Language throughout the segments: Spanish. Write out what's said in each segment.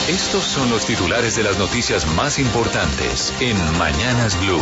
Estos son los titulares de las noticias más importantes en Mañanas Blue.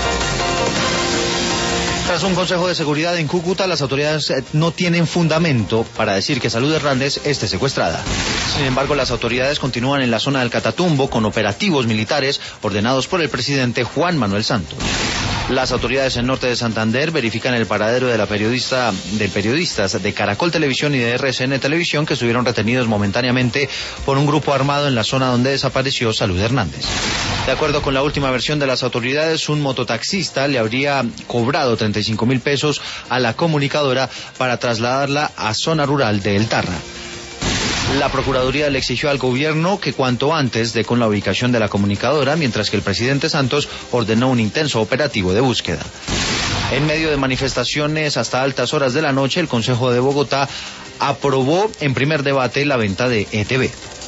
Tras un consejo de seguridad en Cúcuta, las autoridades no tienen fundamento para decir que Salud Hernández esté secuestrada. Sin embargo, las autoridades continúan en la zona del Catatumbo con operativos militares ordenados por el presidente Juan Manuel Santos. Las autoridades en norte de Santander verifican el paradero de periodistas de Caracol Televisión y de RCN Televisión que estuvieron retenidos momentáneamente por un grupo armado en la zona donde desapareció Salud Hernández. De acuerdo con la última versión de las autoridades, un mototaxista le habría cobrado 35.000 pesos a la comunicadora para trasladarla a zona rural de El Tarra. La Procuraduría le exigió al gobierno que cuanto antes dé con la ubicación de la comunicadora, mientras que el presidente Santos ordenó un intenso operativo de búsqueda. En medio de manifestaciones hasta altas horas de la noche, el Consejo de Bogotá aprobó en primer debate la venta de ETB.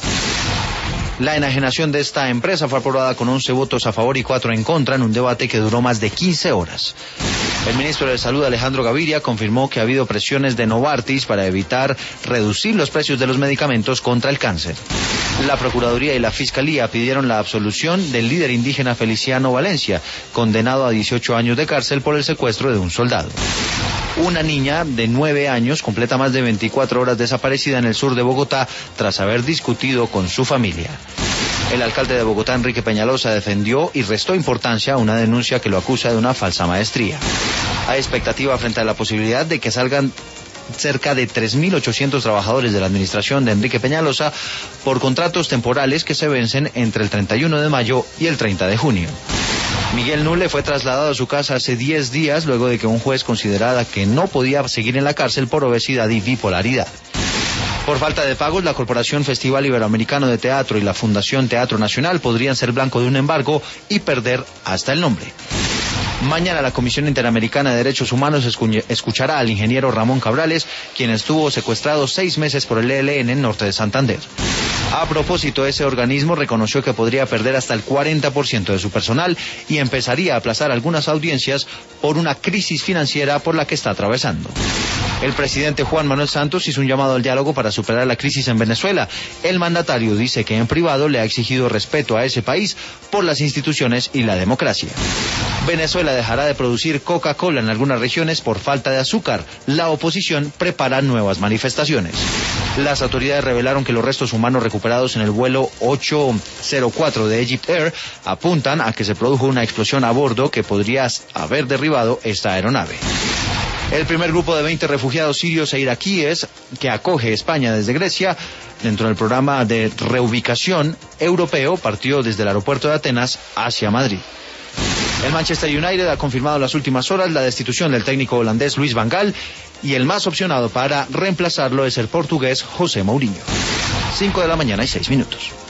La enajenación de esta empresa fue aprobada con 11 votos a favor y 4 en contra en un debate que duró más de 15 horas. El ministro de Salud, Alejandro Gaviria, confirmó que ha habido presiones de Novartis para evitar reducir los precios de los medicamentos contra el cáncer. La Procuraduría y la Fiscalía pidieron la absolución del líder indígena Feliciano Valencia, condenado a 18 años de cárcel por el secuestro de un soldado. Una niña de 9 años completa más de 24 horas desaparecida en el sur de Bogotá tras haber discutido con su familia. El alcalde de Bogotá, Enrique Peñalosa, defendió y restó importancia a una denuncia que lo acusa de una falsa maestría. Hay expectativa frente a la posibilidad de que salgan cerca de 3.800 trabajadores de la administración de Enrique Peñalosa por contratos temporales que se vencen entre el 31 de mayo y el 30 de junio. Miguel Nule fue trasladado a su casa hace 10 días luego de que un juez considerara que no podía seguir en la cárcel por obesidad y bipolaridad. Por falta de pagos, la Corporación Festival Iberoamericano de Teatro y la Fundación Teatro Nacional podrían ser blanco de un embargo y perder hasta el nombre. Mañana la Comisión Interamericana de Derechos Humanos escuchará al ingeniero Ramón Cabrales, quien estuvo secuestrado 6 meses por el ELN en norte de Santander. A propósito, ese organismo reconoció que podría perder hasta el 40% de su personal y empezaría a aplazar algunas audiencias por una crisis financiera por la que está atravesando. El presidente Juan Manuel Santos hizo un llamado al diálogo para superar la crisis en Venezuela. El mandatario dice que en privado le ha exigido respeto a ese país por las instituciones y la democracia. Venezuela dejará de producir Coca-Cola en algunas regiones por falta de azúcar. La oposición prepara nuevas manifestaciones. Las autoridades revelaron que los restos humanos recuperados en el vuelo 804 de Egypt Air apuntan a que se produjo una explosión a bordo que podría haber derribado esta aeronave. El primer grupo de 20 refugiados sirios e iraquíes que acoge España desde Grecia, dentro del programa de reubicación europeo, partió desde el aeropuerto de Atenas hacia Madrid. El Manchester United ha confirmado en las últimas horas la destitución del técnico holandés Luis van Gaal y el más opcionado para reemplazarlo es el portugués José Mourinho. 5 de la mañana y 6 minutos.